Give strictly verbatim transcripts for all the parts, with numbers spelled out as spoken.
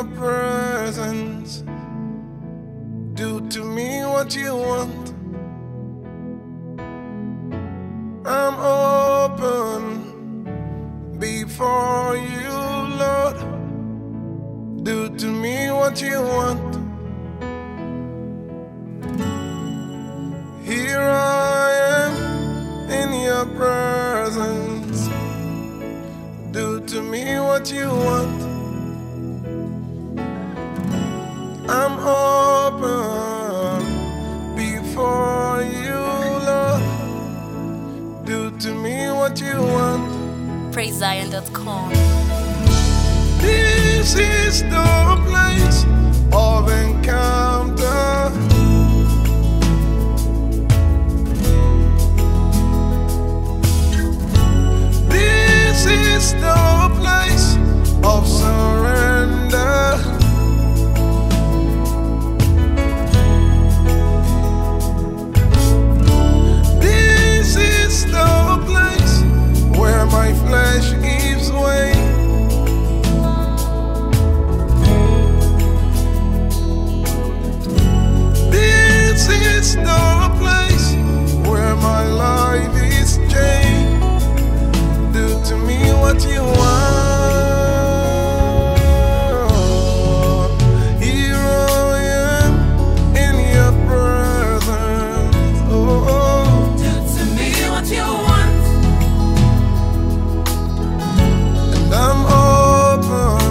your presence. Do to me what you want. I'm open before you, Lord. Do to me what you want. Here I am in your presence. Do to me what you want. I'm open before you, Lord. Do to me what you want. praise zion dot com. This is the place of encounter. This is the place of surrender. This is the place where my flesh gives way. This is the place where my life is changed. Do to me what you want. Here I am in your presence. Oh, oh. Do to me what you want. And I'm open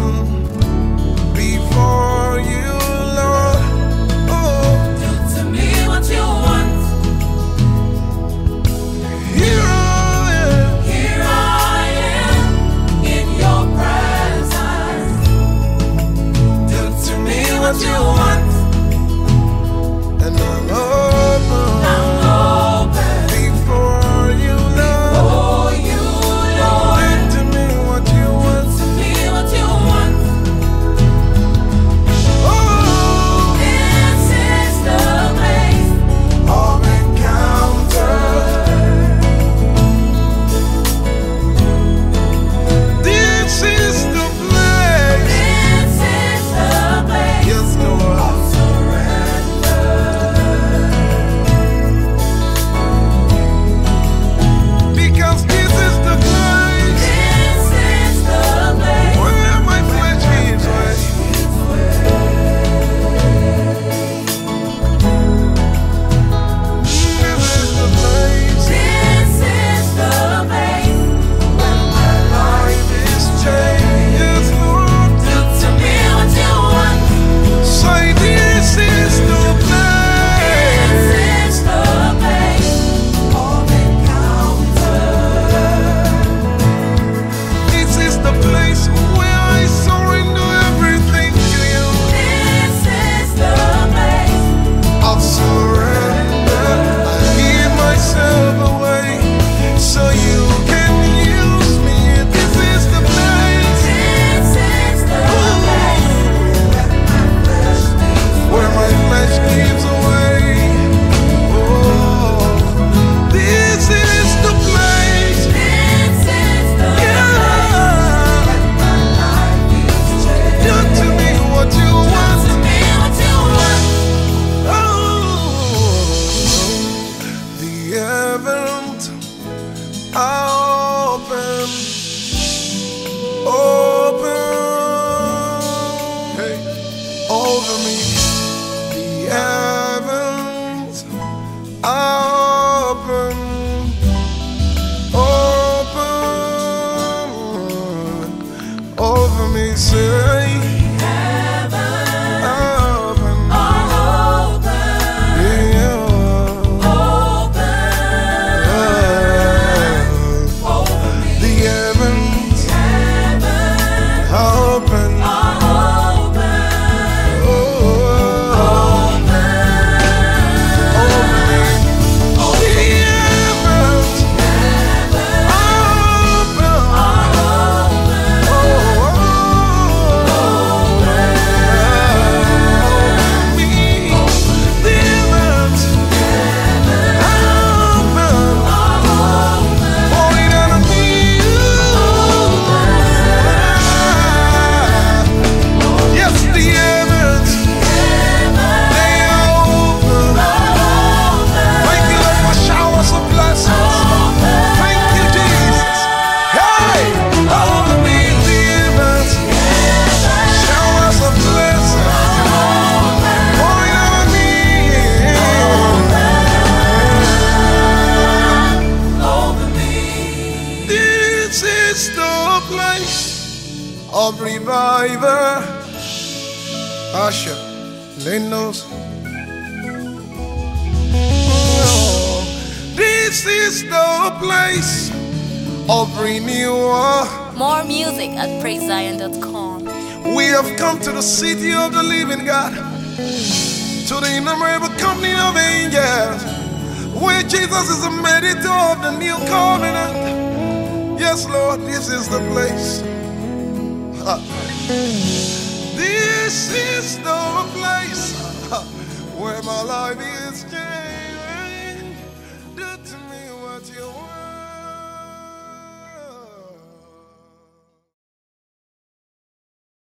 before you, Lord. Oh, Do to me what you want. here I am. Here I am in your presence. Do to me What what you you want. want. And I'm open I'm open before you, Lord. for you, Lord. Do to me what you want. To me what you want. Oh, This is the place. of encounter. This is the place. This is the place. Yes, Lord. Asha, Lenos. Oh, this is the place of renewal. More music at praise zion dot com. We have come to the city of the living God, to the innumerable company of angels, where Jesus is the mediator of the new covenant. Yes, Lord, this is the place. Ha. This is the place ha, where my life is